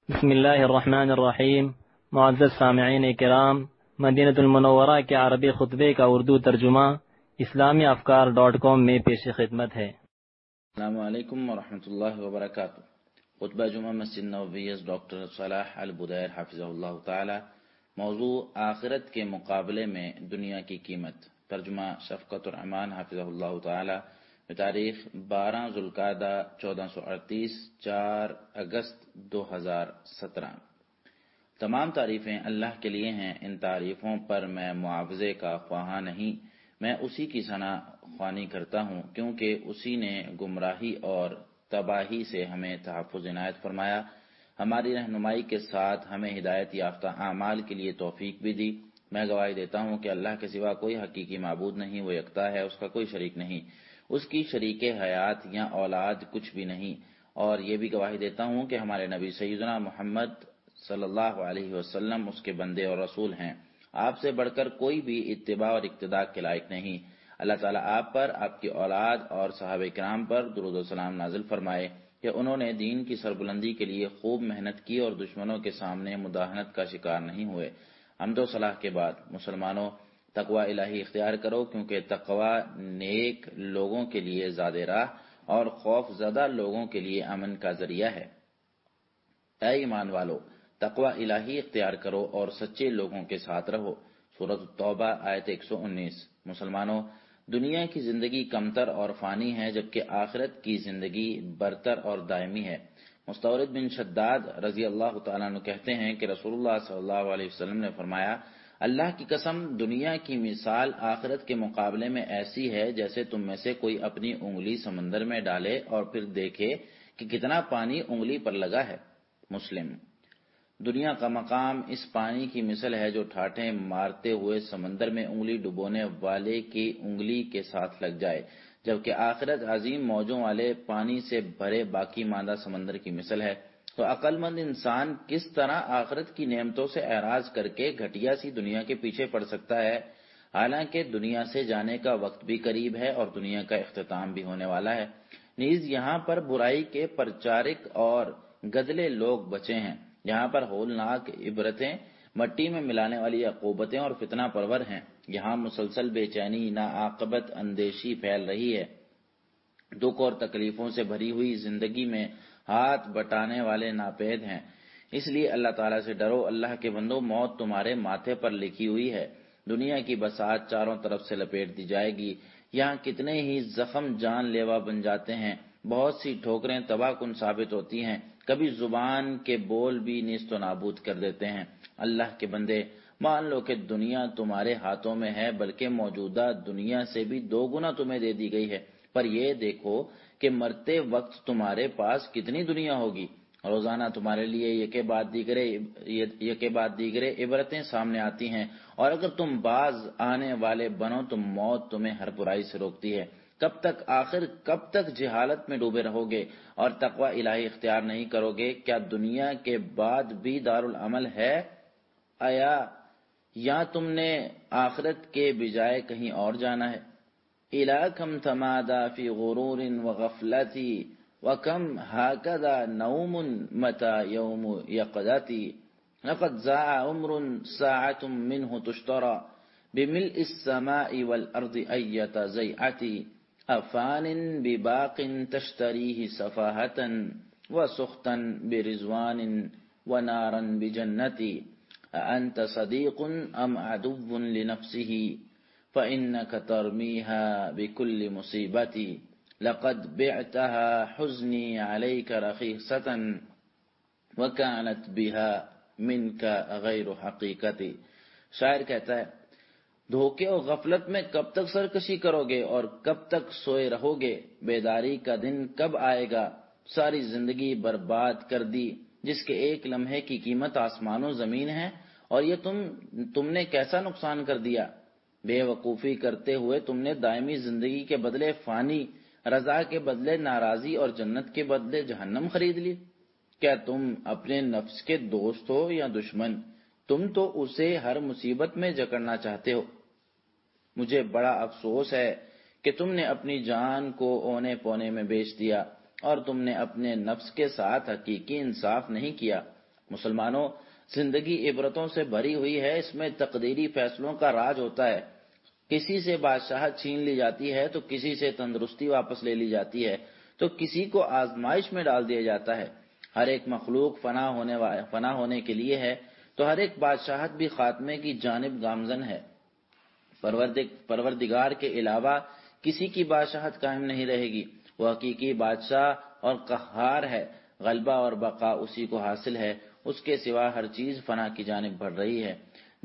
بسم اللہ الرحمن الرحیم۔ معزز سامعین کرام، مدینہ المنورہ کے عربی خطبے کا اردو ترجمہ اسلامی افکار.com میں پیش خدمت ہے۔ السلام علیکم ورحمۃ اللہ وبرکاتہ۔ خطبہ جمعہ مسجد نبویہ ڈاکٹر صلاح البدیر حفظہ اللہ تعالی۔ موضوع آخرت کے مقابلے میں دنیا کی قیمت۔ ترجمہ شفقت الرحمان حفظہ اللہ تعالی۔ بتاریخ 12 ذوالقعدہ 1438 4 اگست 2017۔ تمام تعریفیں اللہ کے لیے ہیں، ان تعریفوں پر میں معاوضے کا خواہاں نہیں، میں اسی کی ثنا خوانی کرتا ہوں، کیونکہ اسی نے گمراہی اور تباہی سے ہمیں تحفظ عنایت فرمایا، ہماری رہنمائی کے ساتھ ہمیں ہدایت یافتہ اعمال کے لیے توفیق بھی دی۔ میں گواہی دیتا ہوں کہ اللہ کے سوا کوئی حقیقی معبود نہیں، وہ یکتا ہے، اس کا کوئی شریک نہیں، اس کی شریک حیات یا اولاد کچھ بھی نہیں، اور یہ بھی گواہی دیتا ہوں کہ ہمارے نبی سیدنا محمد صلی اللہ علیہ وسلم اس کے بندے اور رسول ہیں، آپ سے بڑھ کر کوئی بھی اتباع اور اقتداء کے لائق نہیں۔ اللہ تعالیٰ آپ پر، آپ کی اولاد اور صحابہ کرام پر درود و سلام نازل فرمائے کہ انہوں نے دین کی سربلندی کے لیے خوب محنت کی اور دشمنوں کے سامنے مداہنت کا شکار نہیں ہوئے۔ حمد و صلاح کے بعد مسلمانوں، تقوی الہی اختیار کرو، کیونکہ تقوی نیک لوگوں کے لیے زاد راہ اور خوف زدہ لوگوں کے لیے امن کا ذریعہ ہے۔ اے ایمان والو، تقوی الہی اختیار کرو اور سچے لوگوں کے ساتھ رہو۔ سورۃ التوبہ آیت 119۔ مسلمانوں، دنیا کی زندگی کمتر اور فانی ہے، جبکہ آخرت کی زندگی برتر اور دائمی ہے۔ مستورد بن شداد رضی اللہ تعالیٰ عنہ کہتے ہیں کہ رسول اللہ صلی اللہ علیہ وسلم نے فرمایا، اللہ کی قسم، دنیا کی مثال آخرت کے مقابلے میں ایسی ہے جیسے تم میں سے کوئی اپنی انگلی سمندر میں ڈالے اور پھر دیکھے کہ کتنا پانی انگلی پر لگا ہے۔ مسلم۔ دنیا کا مقام اس پانی کی مثل ہے جو ٹھاٹھیں مارتے ہوئے سمندر میں انگلی ڈبونے والے کی انگلی کے ساتھ لگ جائے، جبکہ آخرت عظیم موجوں والے پانی سے بھرے باقی ماندہ سمندر کی مثل ہے۔ تو عقل مند انسان کس طرح آخرت کی نعمتوں سے اعراض کر کے گھٹیا سی دنیا کے پیچھے پڑ سکتا ہے، حالانکہ دنیا سے جانے کا وقت بھی قریب ہے اور دنیا کا اختتام بھی ہونے والا ہے۔ نیز یہاں پر برائی کے پرچارک اور گدلے لوگ بچے ہیں، یہاں پر ہولناک عبرتیں، مٹی میں ملانے والی عقوبتیں اور فتنہ پرور ہیں، یہاں مسلسل بے چینی، ناعاقبت اندیشی پھیل رہی ہے، دکھ اور تکلیفوں سے بھری ہوئی زندگی میں ہاتھ بٹانے والے ناپید ہیں۔ اس لیے اللہ تعالیٰ سے ڈرو، اللہ کے بندو، موت تمہارے ماتھے پر لکھی ہوئی ہے۔ دنیا کی بساط چاروں طرف سے لپیٹ دی جائے گی، یہاں کتنے ہی زخم جان لیوا بن جاتے ہیں، بہت سی ٹھوکریں تباہ کن ثابت ہوتی ہیں، کبھی زبان کے بول بھی نیست و نابود کر دیتے ہیں۔ اللہ کے بندے، مان لو کہ دنیا تمہارے ہاتھوں میں ہے، بلکہ موجودہ دنیا سے بھی 2 گنا تمہیں دے دی گئی ہے، پر یہ دیکھو کہ مرتے وقت تمہارے پاس کتنی دنیا ہوگی۔ روزانہ تمہارے لیے یکے بعد دیگرے عبرتیں سامنے آتی ہیں، اور اگر تم باز آنے والے بنو تو موت تمہیں ہر برائی سے روکتی ہے۔ کب تک جہالت میں ڈوبے رہو گے اور تقوی الہی اختیار نہیں کرو گے؟ کیا دنیا کے بعد بھی دارالعمل ہے یا تم نے آخرت کے بجائے کہیں اور جانا ہے؟ اِلَىٰ تمادى فی غرور وغفلتی وکم ہاکذا نوم متى یوم یقظتی لقد ضاع عمر ساعة منه تشترى بملء السماء والارض ایت زیعتی افان بباق تشتریه سفاہة وسخطا برضوان ونارا بجنتی أأنت صديق أم عدو لنفسه فإنك ترميها بكل مصيبة لقد بعتها حزني عليك رخيصة وكانت بها منك غير حقيقتي۔ شاعر کہتا ہے، دھوکے اور غفلت میں کب تک سرکشی کرو گے اور کب تک سوئے رہو گے؟ بیداری کا دن کب آئے گا؟ ساری زندگی برباد کر دی، جس کے ایک لمحے کی قیمت آسمان و زمین ہے، اور یہ تم نے کیسا نقصان کر دیا؟ بے وقوفی کرتے ہوئے تم نے دائمی زندگی کے بدلے فانی، رضا کے بدلے ناراضی اور جنت کے بدلے جہنم خرید لی۔ کیا تم اپنے نفس کے دوست ہو یا دشمن؟ تم تو اسے ہر مصیبت میں جکڑنا چاہتے ہو۔ مجھے بڑا افسوس ہے کہ تم نے اپنی جان کو اونے پونے میں بیچ دیا اور تم نے اپنے نفس کے ساتھ حقیقی انصاف نہیں کیا۔ مسلمانوں، زندگی عبرتوں سے بھری ہوئی ہے، اس میں تقدیری فیصلوں کا راج ہوتا ہے۔ کسی سے بادشاہت چھین لی جاتی ہے تو کسی سے تندرستی واپس لے لی جاتی ہے تو کسی کو آزمائش میں ڈال دیا جاتا ہے۔ ہر ایک مخلوق فنا ہونے کے لیے ہے تو ہر ایک بادشاہت بھی خاتمے کی جانب گامزن ہے۔ پروردگار کے علاوہ کسی کی بادشاہت قائم نہیں رہے گی۔ وہ حقیقی بادشاہ اور قہار ہے، غلبہ اور بقا اسی کو حاصل ہے، اس کے سوا ہر چیز فنا کی جانب بڑھ رہی ہے۔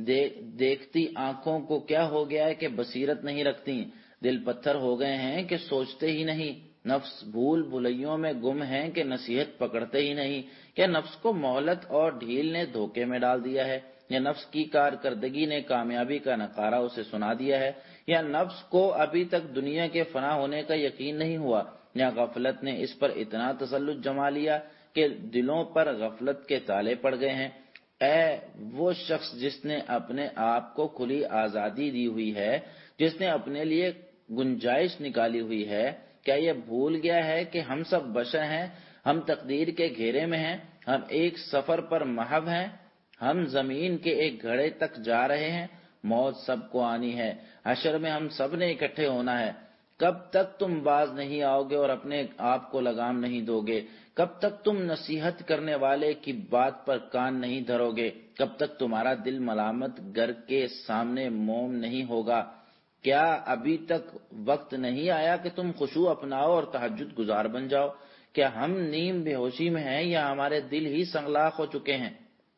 دیکھتی آنکھوں کو کیا ہو گیا ہے کہ بصیرت نہیں رکھتی، دل پتھر ہو گئے ہیں کہ سوچتے ہی نہیں، نفس بھول بھلیوں میں گم ہیں کہ نصیحت پکڑتے ہی نہیں۔ کیا نفس کو مہلت اور ڈھیل نے دھوکے میں ڈال دیا ہے، یا نفس کی کارکردگی نے کامیابی کا نقارہ اسے سنا دیا ہے، یا نفس کو ابھی تک دنیا کے فنا ہونے کا یقین نہیں ہوا، یا غفلت نے اس پر اتنا تسلط جما لیا کہ دلوں پر غفلت کے تالے پڑ گئے ہیں۔ اے وہ شخص جس نے اپنے آپ کو کھلی آزادی دی ہوئی ہے، جس نے اپنے لیے گنجائش نکالی ہوئی ہے، کیا یہ بھول گیا ہے کہ ہم سب بشر ہیں، ہم تقدیر کے گھیرے میں ہیں، ہم ایک سفر پر محو ہیں، ہم زمین کے ایک گھڑے تک جا رہے ہیں، موت سب کو آنی ہے، حشر میں ہم سب نے اکٹھے ہونا ہے۔ کب تک تم باز نہیں آؤ گے اور اپنے آپ کو لگام نہیں دو گے؟ کب تک تم نصیحت کرنے والے کی بات پر کان نہیں دھرو گے؟ کب تک تمہارا دل ملامت گر کے سامنے موم نہیں ہوگا؟ کیا ابھی تک وقت نہیں آیا کہ تم خشوع اپناؤ اور تہجد گزار بن جاؤ؟ کیا ہم نیم بے ہوشی میں ہیں یا ہمارے دل ہی سنگلاخ ہو چکے ہیں؟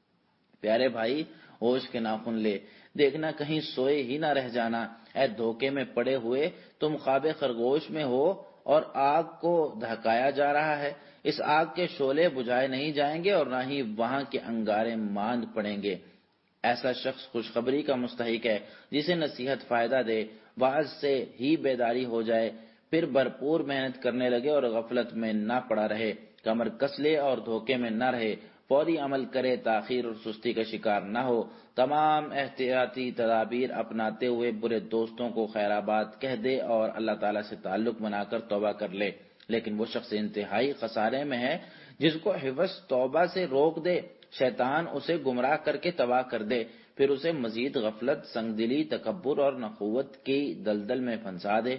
پیارے بھائی، ہوش کے ناخن لے، دیکھنا کہیں سوئے ہی نہ رہ جانا۔ اے دھوکے میں پڑے ہوئے، تم خواب خرگوش میں ہو اور آگ کو دھکایا جا رہا ہے۔ اس آگ کے شعلے بجھائے نہیں جائیں گے اور نہ ہی وہاں کے انگارے ماند پڑیں گے۔ ایسا شخص خوشخبری کا مستحق ہے جسے نصیحت فائدہ دے، واعظ سے ہی بیداری ہو جائے، پھر بھرپور محنت کرنے لگے اور غفلت میں نہ پڑا رہے، کمر کس لے اور دھوکے میں نہ رہے، فوری عمل کرے، تاخیر اور سستی کا شکار نہ ہو، تمام احتیاطی تدابیر اپناتے ہوئے برے دوستوں کو خیرآباد کہہ دے اور اللہ تعالیٰ سے تعلق بنا کر توبہ کر لے۔ لیکن وہ شخص انتہائی خسارے میں ہے جس کو حوث توبہ سے روک دے، شیطان اسے گمراہ کر کے تباہ کر دے، پھر اسے مزید غفلت، سنگ دلی، تکبر اور نخوت کی دلدل میں پھنسا دے۔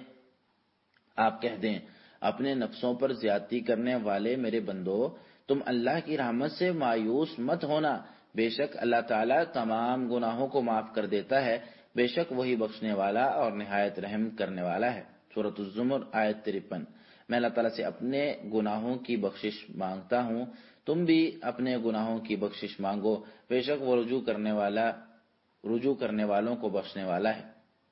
آپ کہہ دیں، اپنے نفسوں پر زیادتی کرنے والے میرے بندو، تم اللہ کی رحمت سے مایوس مت ہونا، بے شک اللہ تعالیٰ تمام گناہوں کو معاف کر دیتا ہے، بے شک وہی بخشنے والا اور نہایت رحم کرنے والا ہے۔ سورۃ الزمر آیت 53۔ میں اللہ تعالیٰ سے اپنے گناہوں کی بخشش مانگتا ہوں، تم بھی اپنے گناہوں کی بخشش مانگو، بے شک وہ رجوع کرنے والوں کو بخشنے والا ہے۔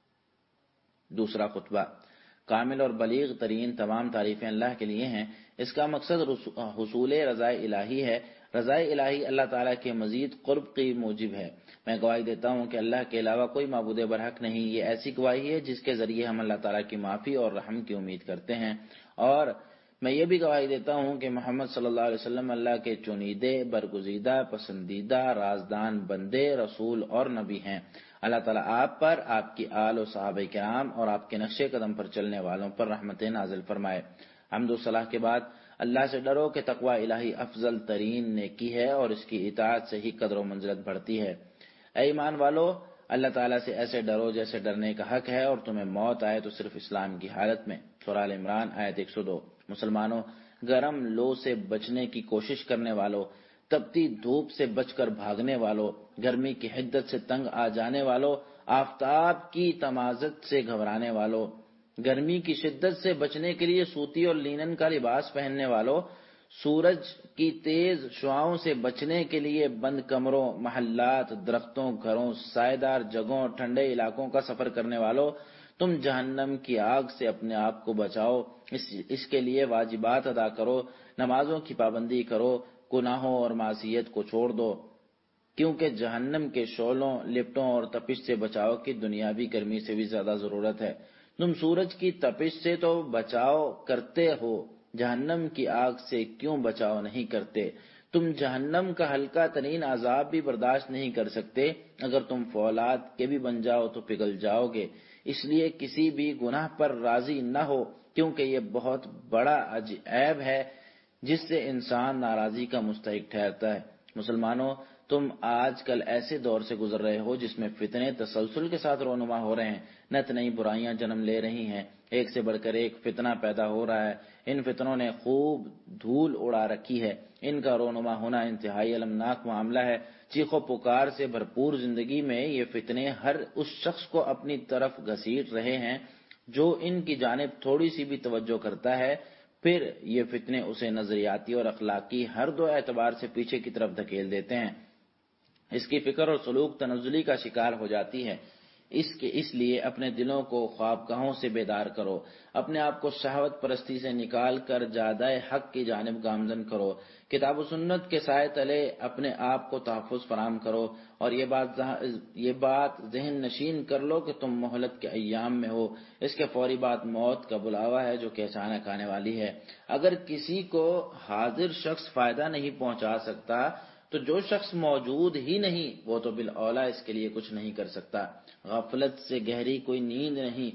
دوسرا خطبہ، کامل اور بلیغ ترین تمام تعریفیں اللہ کے لیے ہیں، اس کا مقصد حصول رضا الہی ہے۔ رضا الہی اللہ تعالیٰ کے مزید قرب کی موجب ہے۔ میں گواہی دیتا ہوں کہ اللہ کے علاوہ کوئی معبود برحق نہیں، یہ ایسی گواہی ہے جس کے ذریعے ہم اللہ تعالیٰ کی معافی اور رحم کی امید کرتے ہیں، اور میں یہ بھی گواہی دیتا ہوں کہ محمد صلی اللہ علیہ وسلم اللہ کے چنیدے، برگزیدہ، پسندیدہ، رازدان بندے، رسول اور نبی ہیں۔ اللہ تعالیٰ آپ پر، آپ کی آل و صحابہ کرام اور آپ کے نقش قدم پر چلنے والوں پر رحمتیں نازل فرمائے۔ حمد و صلاح کے بعد اللہ سے ڈرو کہ تقوی الہی افضل ترین نیکی ہے اور اس کی اطاعت سے ہی قدر و منزلت بڑھتی ہے۔ اے ایمان والو، اللہ تعالیٰ سے ایسے ڈرو جیسے ڈرنے کا حق ہے، اور تمہیں موت آئے تو صرف اسلام کی حالت میں۔ سورہ ال عمران آیت 102۔ مسلمانوں، گرم لو سے بچنے کی کوشش کرنے والوں، تپتی دھوپ سے بچ کر بھاگنے والوں، گرمی کی حدت سے تنگ آ جانے والوں، آفتاب کی تمازت سے گھبرانے والوں، گرمی کی شدت سے بچنے کے لیے سوتی اور لینن کا لباس پہننے والوں، سورج کی تیز شعاؤں سے بچنے کے لیے بند کمروں، محلات، درختوں، گھروں، سائے دار جگہوں، ٹھنڈے علاقوں کا سفر کرنے والوں، تم جہنم کی آگ سے اپنے آپ کو بچاؤ، اس کے لیے واجبات ادا کرو، نمازوں کی پابندی کرو، گناہوں اور معصیت کو چھوڑ دو، کیونکہ جہنم کے شعلوں، لپٹوں اور تپش سے بچاؤ کی دنیاوی گرمی سے بھی زیادہ ضرورت ہے۔ تم سورج کی تپش سے تو بچاؤ کرتے ہو، جہنم کی آگ سے کیوں بچاؤ نہیں کرتے؟ تم جہنم کا ہلکا ترین عذاب بھی برداشت نہیں کر سکتے، اگر تم فولاد کے بھی بن جاؤ تو پگھل جاؤ گے۔ اس لیے کسی بھی گناہ پر راضی نہ ہو، کیونکہ یہ بہت بڑا عیب ہے جس سے انسان ناراضی کا مستحق ٹھہرتا ہے۔ مسلمانوں، تم آج کل ایسے دور سے گزر رہے ہو جس میں فتنے تسلسل کے ساتھ رونما ہو رہے ہیں، نت نئی برائیاں جنم لے رہی ہیں، ایک سے بڑھ کر ایک فتنہ پیدا ہو رہا ہے، ان فتنوں نے خوب دھول اڑا رکھی ہے، ان کا رونما ہونا انتہائی المناک معاملہ ہے۔ چیخ و پکار سے بھرپور زندگی میں یہ فتنے ہر اس شخص کو اپنی طرف گھسیٹ رہے ہیں جو ان کی جانب تھوڑی سی بھی توجہ کرتا ہے، پھر یہ فتنے اسے نظریاتی اور اخلاقی ہر دو اعتبار سے پیچھے کی طرف دھکیل دیتے ہیں، اس کی فکر اور سلوک تنزلی کا شکار ہو جاتی ہے۔ اس لیے اپنے دلوں کو خوابگاہوں سے بیدار کرو، اپنے آپ کو شہوت پرستی سے نکال کر جادہ حق کی جانب گامزن کرو، کتاب و سنت کے سائے تلے اپنے آپ کو تحفظ فراہم کرو، اور یہ بات ذہن نشین کر لو کہ تم مہلت کے ایام میں ہو، اس کے فوری بعد موت کا بلاوا ہے جو کہ اچانک آنے والی ہے۔ اگر کسی کو حاضر شخص فائدہ نہیں پہنچا سکتا تو جو شخص موجود ہی نہیں وہ تو بالاولیٰ اس کے لیے کچھ نہیں کر سکتا۔ غفلت سے گہری کوئی نیند نہیں،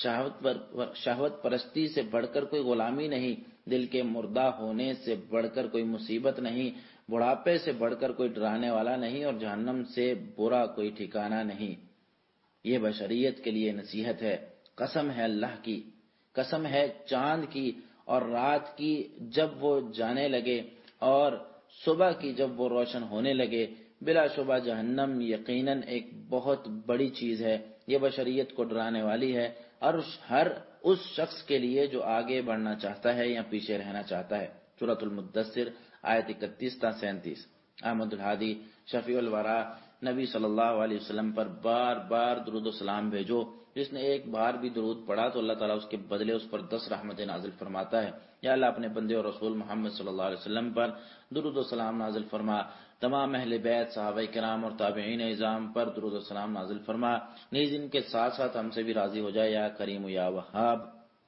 شہوت پرستی سے بڑھ کر کوئی غلامی نہیں، دل کے مردہ ہونے سے بڑھ کر کوئی مصیبت نہیں، بڑھاپے سے بڑھ کر کوئی ڈرانے والا نہیں، اور جہنم سے برا کوئی ٹھکانہ نہیں۔ یہ بشریت کے لیے نصیحت ہے۔ قسم ہے اللہ کی، قسم ہے چاند کی اور رات کی جب وہ جانے لگے اور صبح کی جب وہ روشن ہونے لگے، بلا شبہ جہنم یقیناً ایک بہت بڑی چیز ہے، یہ بشریت کو ڈرانے والی ہے، اور ہر اس شخص کے لیے جو آگے بڑھنا چاہتا ہے یا پیچھے رہنا چاہتا ہے۔ سورۃ المدثر آیت 31 تا 37۔ احمد الہادی شفیع الورا نبی صلی اللہ علیہ وسلم پر بار بار درود و سلام بھیجو، جس نے ایک بار بھی درود پڑھا تو اللہ تعالیٰ اس کے بدلے اس پر 10 رحمتیں نازل فرماتا ہے۔ یا اللہ اپنے بندے اور رسول محمد صلی اللہ علیہ وسلم پر درود و سلام نازل فرما، تمام اہل بیت، صحابہ کرام اور تابعین اعظام پر درود و سلام نازل فرما، نیز ان کے ساتھ ساتھ ہم سے بھی راضی ہو جائے، یا کریم یا وہاب۔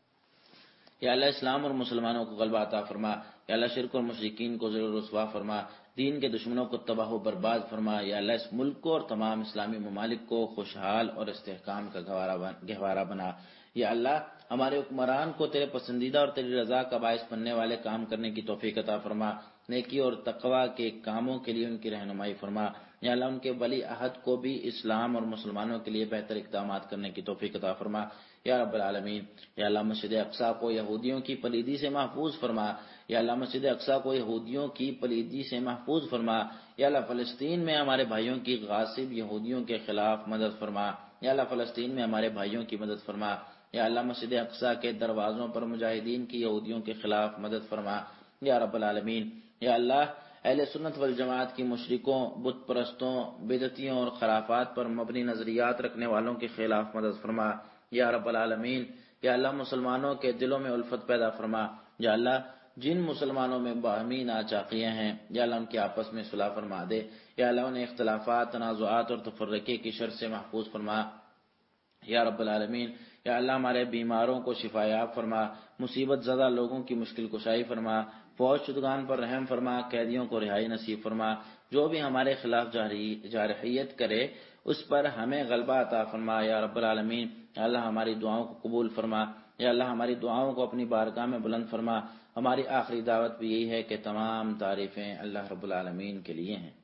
یا اللہ اسلام اور مسلمانوں کو غلبہ عطا فرما، یا اللہ شرک اور مشرکین کو ذل و رسوا فرما، دین کے دشمنوں کو تباہ و برباد فرما، یا اللہ اس ملک کو اور تمام اسلامی ممالک کو خوشحال اور استحکام کا گہوارہ بنا۔ یا اللہ ہمارے حکمران کو تیرے پسندیدہ اور تیری رضا کا باعث بننے والے کام کرنے کی توفیق عطا فرما، نیکی اور تقوی کے کاموں کے لیے ان کی رہنمائی فرما۔ یا اللہ ان کے ولی عہد کو بھی اسلام اور مسلمانوں کے لیے بہتر اقدامات کرنے کی توفیق عطا فرما یا رب العالمین۔ یا اللہ مسجد اقصی کو یہودیوں کی پلیدی سے محفوظ فرما، یا اللہ مسجد اقصی کو یہودیوں کی پلیدی سے محفوظ فرما۔ یا اللہ فلسطین میں ہمارے بھائیوں کی غاصب یہودیوں کے خلاف مدد فرما، یا اللہ فلسطین میں ہمارے بھائیوں کی مدد فرما۔ یا اللہ مسجد اقصی کے دروازوں پر مجاہدین کی یہودیوں کے خلاف مدد فرما یا رب العالمین۔ یا اللہ اہل سنت والجماعت کی مشرکوں، بت پرستوں، بدعتیوں اور خرافات پر مبنی نظریات رکھنے والوں کے خلاف مدد فرما یا رب العالمین۔ یا اللہ مسلمانوں کے دلوں میں الفت پیدا فرما، یا اللہ جن مسلمانوں میں باہمی ناچاقیاں ہیں یا اللہ ان کی آپس میں صلح فرما دے، یا اللہ انہیں اختلافات، تنازعات اور تفرقے کی شر سے محفوظ فرما یا رب العالمین۔ یا اللہ ہمارے بیماروں کو شفا یاب فرما، مصیبت زدہ لوگوں کی مشکل کشائی فرما، فوج شدگان پر رحم فرما، قیدیوں کو رہائی نصیب فرما، جو بھی ہمارے خلاف جارحیت کرے اس پر ہمیں غلبہ عطا فرما یا رب العالمین۔ یا اللہ ہماری دعاؤں کو قبول فرما، یا اللہ ہماری دعاؤں کو اپنی بارگاہ میں بلند فرما۔ ہماری آخری دعوت بھی یہی ہے کہ تمام تعریفیں اللہ رب العالمین کے لیے ہیں۔